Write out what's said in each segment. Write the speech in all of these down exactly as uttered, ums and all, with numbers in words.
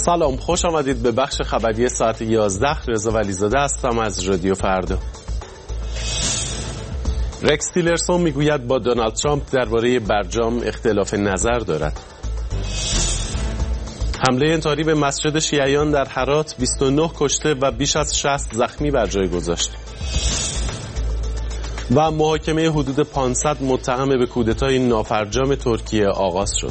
سلام، خوش آمدید به بخش خبری ساعت یازده. رضا ولیزاده هستم از رادیو فردا. رکس تیلرسون میگوید با دونالد ترامپ درباره برجام اختلاف نظر دارد. حمله انتحاری به مسجد شیعیان در هرات، بیست و نه کشته و بیش از شصت زخمی بر جای گذاشت. و محاکمه حدود پانصد متهم به کودتای نافرجام ترکیه آغاز شد.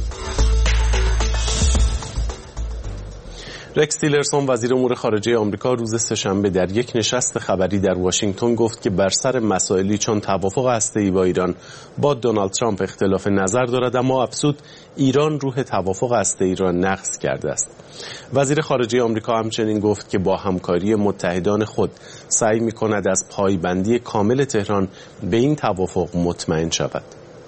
رکس تیلرسون وزیر امور خارجه آمریکا روز سه‌شنبه در یک نشست خبری در واشنگتن گفت که بر سر مسائلی چون توافق هسته‌ای با ایران با دونالد ترامپ اختلاف نظر دارد، اما افزود ایران روح توافق هسته‌ای را نقض کرده است. وزیر خارجه آمریکا همچنین گفت که با همکاری متحدان خود سعی می‌کند از پایبندی کامل تهران به این توافق مطمئن شود.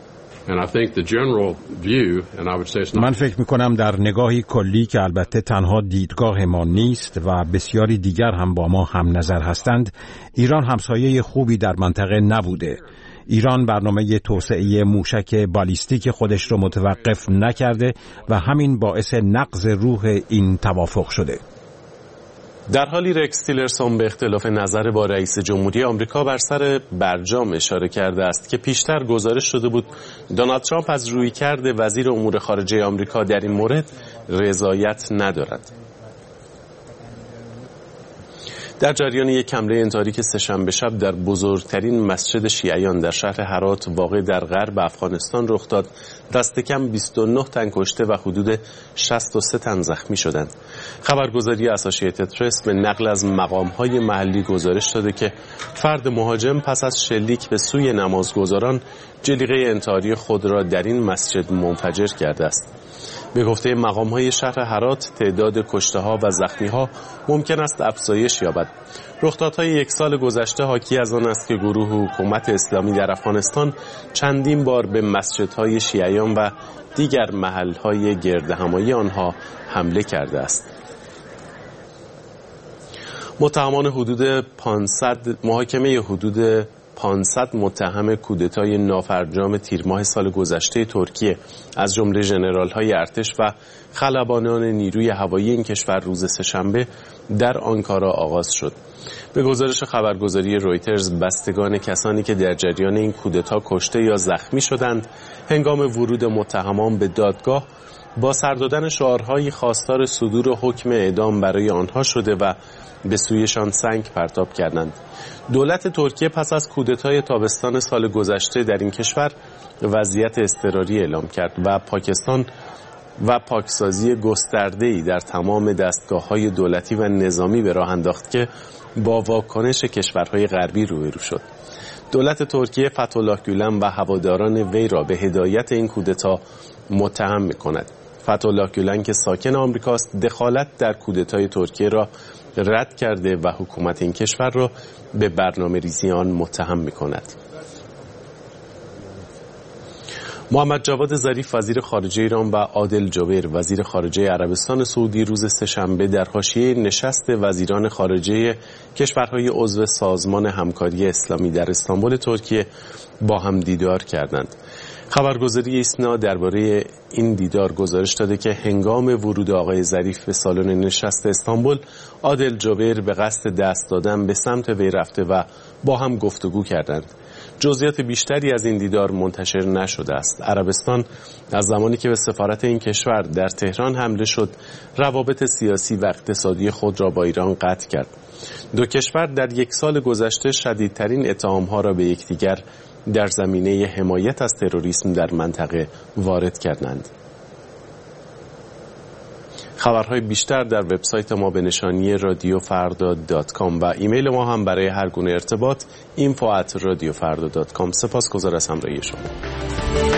من فکر میکنم در نگاهی کلی که البته تنها دیدگاه ما نیست و بسیاری دیگر هم با ما هم نظر هستند، ایران همسایه خوبی در منطقه نبوده. ایران برنامه توسعه موشک بالیستیک خودش رو متوقف نکرده و همین باعث نقض روح این توافق شده. در حالی رکس تیلرسون به اختلاف نظر با رئیس جمهوری آمریکا بر سر برجام اشاره کرده است که پیشتر گزارش شده بود دونالد ترامپ از رویکرد وزیر امور خارجه آمریکا در این مورد رضایت ندارد. در جریان یک حمله انتحاری که سه‌شنبه شب در بزرگترین مسجد شیعیان در شهر هرات واقع در غرب افغانستان رخ داد، دست کم بیست و نه تن کشته و حدود شصت و سه تن زخمی شدند. خبرگزاری اسوسییتد پرس به نقل از مقام‌های محلی گزارش داده که فرد مهاجم پس از شلیک به سوی نمازگزاران جلیقه انتحاری خود را در این مسجد منفجر کرده است. به گفته مقام‌های شهر هرات تعداد کشته‌ها و زخمی‌ها ممکن است افزایش یابد. رخدادهای یک سال گذشته حاکی از آن است که گروه حکومت اسلامی در افغانستان چندین بار به مسجدهای شیعیان و دیگر محل‌های گردهمایی آنها حمله کرده است. متهمان حدود پانصد محاکمه حدود پانصد متهم کودتای نافرجام تیر ماه سال گذشته ترکیه از جمله ژنرال‌های ارتش و خلبانان نیروی هوایی این کشور روز سه‌شنبه در آنکارا آغاز شد. به گزارش خبرگزاری رویترز، بستگان کسانی که در جریان این کودتا کشته یا زخمی شدند هنگام ورود متهمان به دادگاه با سر دادن شعارهای خواستار صدور حکم اعدام برای آنها شده و به سویشان سنگ پرتاب کردند. دولت ترکیه پس از کودتای تابستان سال گذشته در این کشور وضعیت اضطراری اعلام کرد و پاکستان و پاکسازی گسترده‌ای در تمام دستگاه‌های دولتی و نظامی به راه انداخت که با واکنش کشورهای غربی روبرو شد. دولت ترکیه فتح‌الله گولن و هواداران وی را به هدایت این کودتا متهم می‌کند. فتح‌الله گولن که ساکن آمریکاست، دخالت در کودتای ترکیه را رد کرده و حکومت این کشور را به برنامه‌ریزی آن متهم می‌کند. محمد جواد ظریف وزیر خارجه ایران و عادل جابر وزیر خارجه عربستان سعودی روز سه‌شنبه در حاشیه نشست وزیران خارجه کشورهای عضو سازمان همکاری اسلامی در استانبول ترکیه با هم دیدار کردند. خبرگزاری ایسنا درباره این دیدار گزارش داده که هنگام ورود آقای ظریف به سالن نشست استانبول، عادل جابر به قصد دست دادن به سمت وی رفته و با هم گفتگو کردند. جزئیات بیشتری از این دیدار منتشر نشده است. عربستان از زمانی که به سفارت این کشور در تهران حمله شد، روابط سیاسی و اقتصادی خود را با ایران قطع کرد. دو کشور در یک سال گذشته شدیدترین اتهام‌ها را به یکدیگر در زمینه حمایت از تروریسم در منطقه وارد کردند. خبرهای بیشتر در وبسایت ما به نشانی رادیو فردا دات کام و ایمیل ما هم برای هر گونه ارتباط اینفو ات رادیو فردا دات کام. سپاسگزار از همراهی شما.